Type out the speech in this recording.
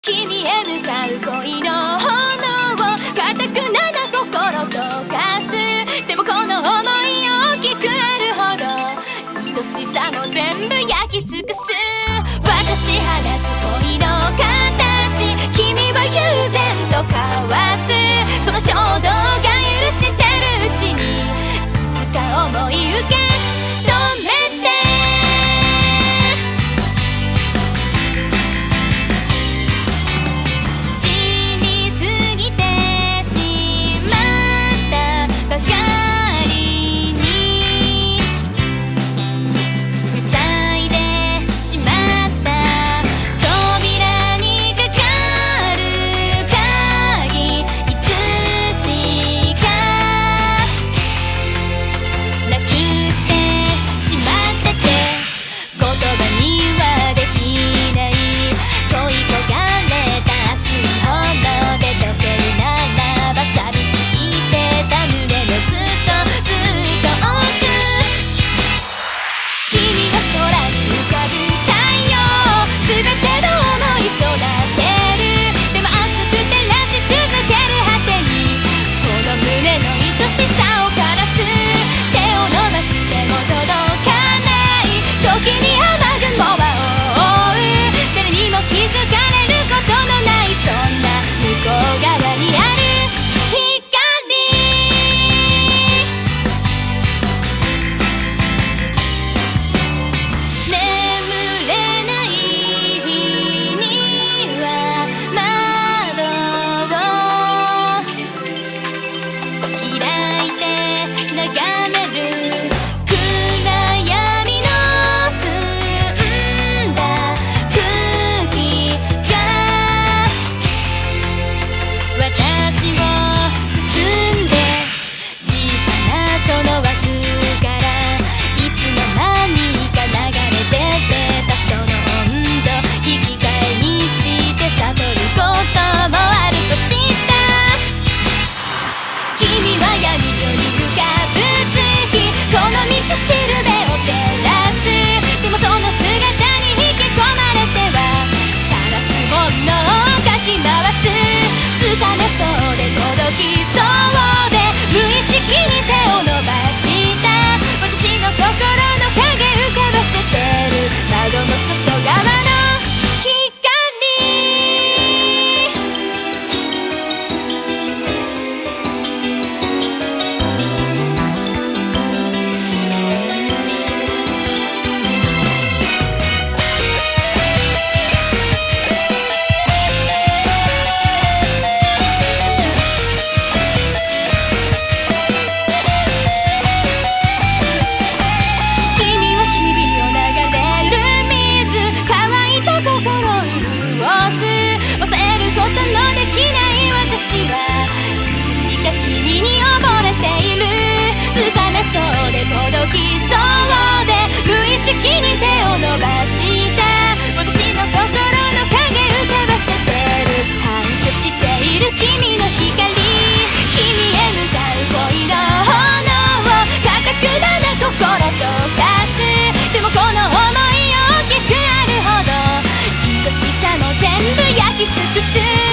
君へ向かう恋の炎を固くなな心溶かす。でもこの想い大きくあるほど愛しさも全部焼き尽くす。私放つ恋の形、君は悠然と交わす。その衝動が許してるうちにいつか思い受け止めて。 届きそうで無意識に手を伸ばして私の心の影浮かばせてる。反射している君の光、君へ向かう恋の炎を固くなな心溶かす。でもこの想い大きくあるほど愛しさも全部焼き尽くす。